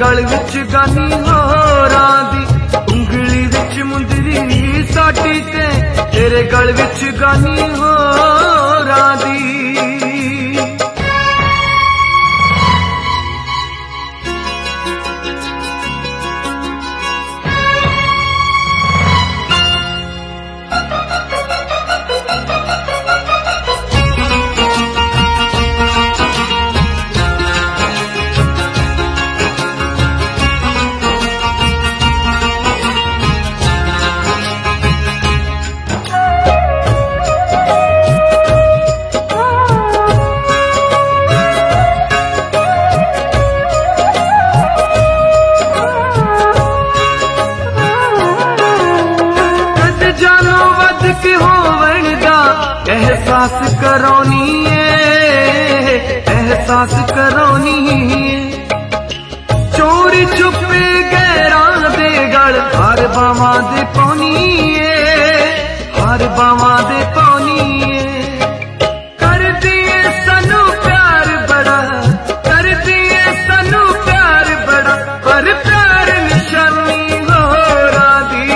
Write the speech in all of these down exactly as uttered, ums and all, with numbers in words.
गल विच गानी होरां दी, उंगली विच मुंदरी साडी ते तेरे गल विच गानी होरां दी। एहसास करौनी है, एहसास करौनी है, चोरी छुपे गैरां दे गल हर बावां दे पौनी है, हर बावां दे पौनी है। कर दिए सानू प्यार बड़ा, कर दिए सानू प्यार बड़ा, पर प्यार निशानी होरां दी।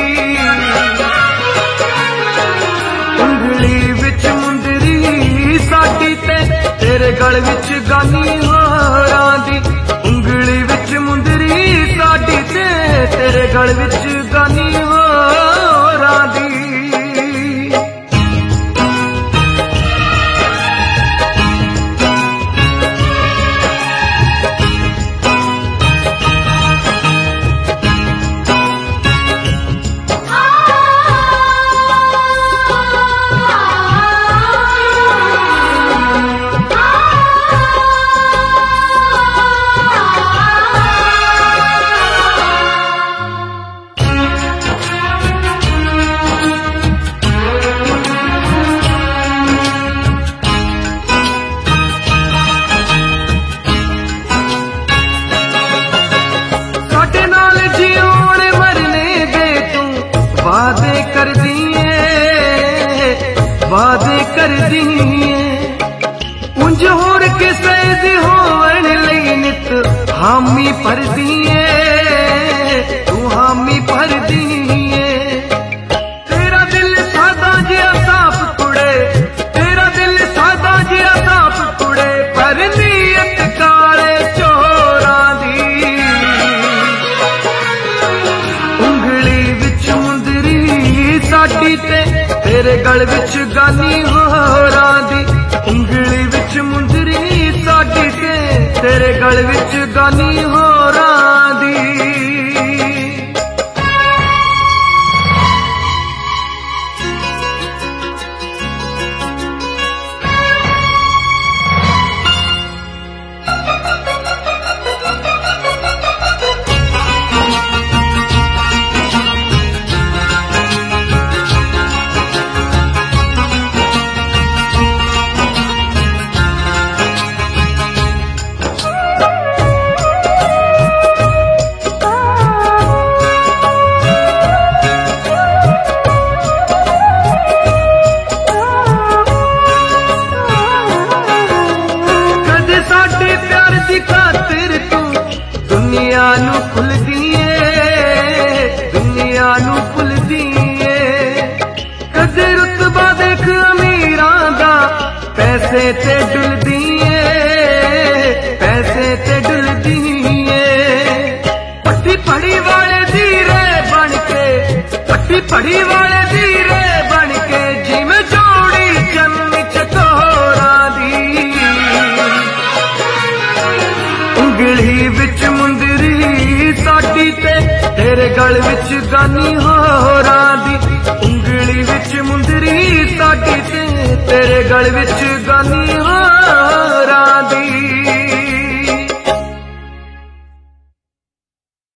उंगली विच मुंदरी साडी ते तेरे गल विच गानी होरां दी, उंगली विच मुंदरी साडी ते तेरे गल विच गानी होरां दी। वादे कर दिए, वादे कर दिए, उंज होर किसे दी होवण लई नित हामी भर दिए, तू हामी भर दिए। तेरा दिल सादा जिहा साफ कुड़े, तेरा दिल सादा जिहा साफ कुड़े, पर नीयत काले चोरां दी। उंगली विच साडी ते तेरे गल विच गानी होरां दी, उंगली विच मुंदरी साडी ते तेरे गल विच गानी होरां दी। दुनिया नू भुल दिए, दुनिया नू भुल दिए, कदे रुतबा देख अमीरां दा, पैसे ते डुल दिए, पैसे ते डुल दिए। पट्टी पड़ी वाले धीरे बन के, पट्टी पड़ी वाले धीरे बन के, जिवें जोड़ी जन्म चकोरां दी। उंगली विच मुंदरी साडी ते तेरे गल विच गानी होरां दी, उंगली विच मुंदरी साडी ते तेरे गल विच गानी